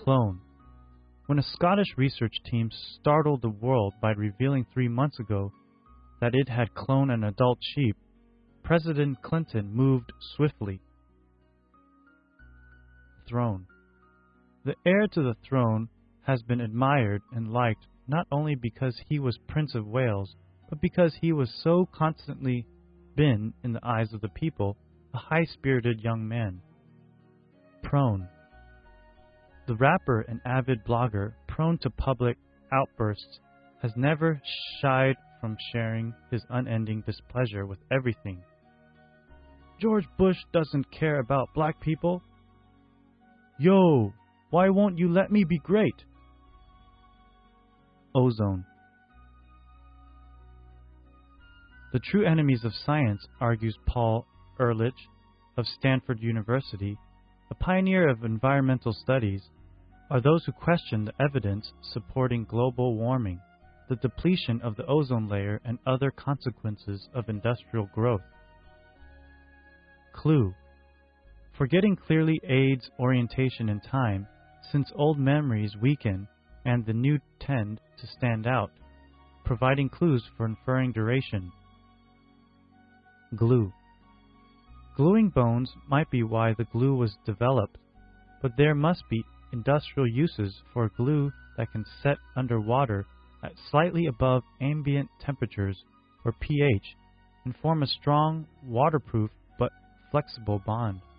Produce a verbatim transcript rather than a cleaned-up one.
Clone. When a Scottish research team startled the world by revealing three months ago that it had cloned an adult sheep, President Clinton moved swiftly. Throne. The heir to the throne has been admired and liked not only because he was Prince of Wales, but because he was so constantly been, in the eyes of the people, a high-spirited young man. Prone. The rapper and avid blogger, prone to public outbursts, has never shied from sharing his unending displeasure with everything. George Bush doesn't care about black people. Yo, why won't you let me be great? Ozone. The true enemies of science, argues Paul Ehrlich of Stanford University, a pioneer of environmental studies, are those who question the evidence supporting global warming, the depletion of the ozone layer, and other consequences of industrial growth. Clue. Forgetting clearly aids orientation in time, since old memories weaken and the new tend to stand out, providing clues for inferring duration. Glue. Gluing bones might be why the glue was developed, but there must be industrial uses for glue that can set underwater at slightly above ambient temperatures, or pH, and form a strong, waterproof but flexible bond.